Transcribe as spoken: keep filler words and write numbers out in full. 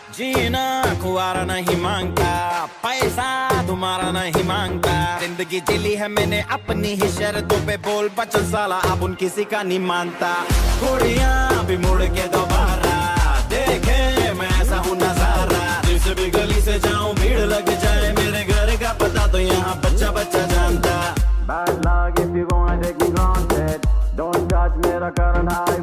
जीना खुआरा नहीं मांगता, पैसा तुम्हारा नहीं मांगता। जिंदगी जिली है मैंने अपनी ही शर्तों पे, बोल बचल साला अब उन किसी का नहीं मानता। कुड़ियां भी मुड़ के दोबारा देखे मैं ऐसा हूँ नजारा। जिस भी गली से जाऊं भीड़ लग जाए, मेरे घर का पता तो यहाँ बच्चा बच्चा जानता। Bad luck if you wanna take me granted, don't judge मेरा करना